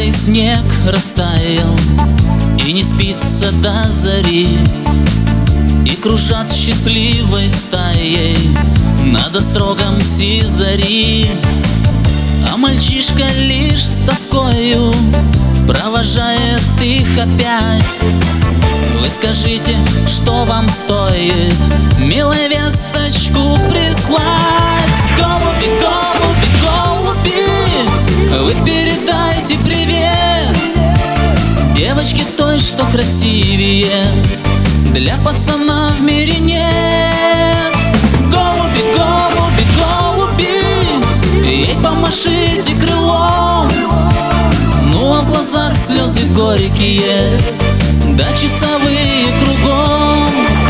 Белый снег растаял, и не спится до зари, и кружат счастливой стаей над острогом Сизари. А мальчишка лишь с тоскою провожает их опять. Вы скажите, что вам стоит, милой, весточку прислать? Голуби, голуби, голуби, вы передайте привет девочке той, что красивее, для пацана в мире нет. Голуби, голуби, голуби, ей помашите крылом, ну а в глазах слезы горькие, да часовые кругом.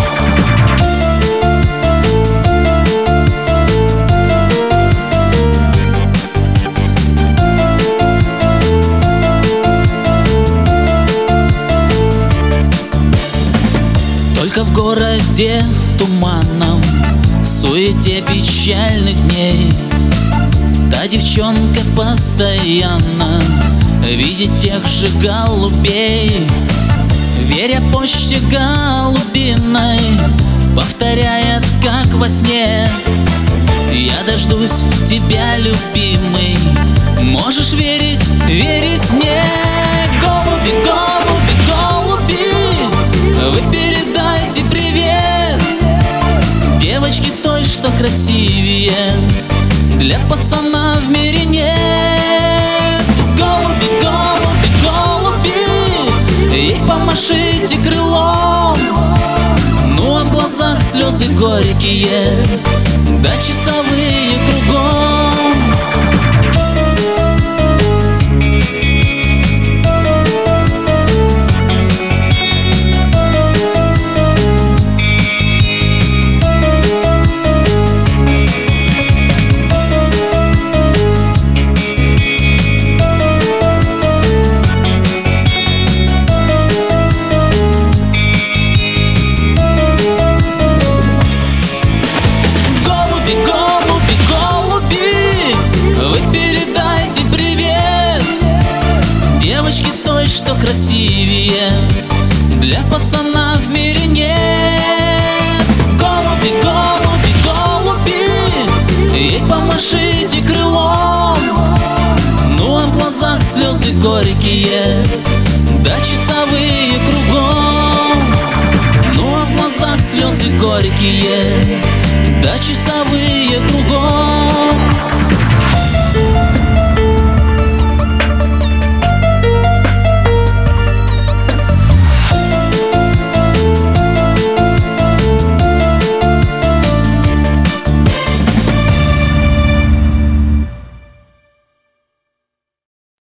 Только в городе туманном, в суете печальных дней, та девчонка постоянно видит тех же голубей. Веря почте голубиной, повторяет, как во сне: я дождусь тебя, любимый, можешь верить, верить мне. Голуби, голуби, голуби, вы передайте привет девочке той, что красивее, для пацана в мире нет. Голуби, голуби, голуби, ей помашите крылом, ну а в глазах слезы горькие, да часовые кругом. Девочки той, что красивее, для пацана в мире нет. Голуби, голуби, голуби, ей помашите крылом, ну а в глазах слезы горькие, да часовые кругом. Ну а в глазах слезы горькие, да часовые кругом.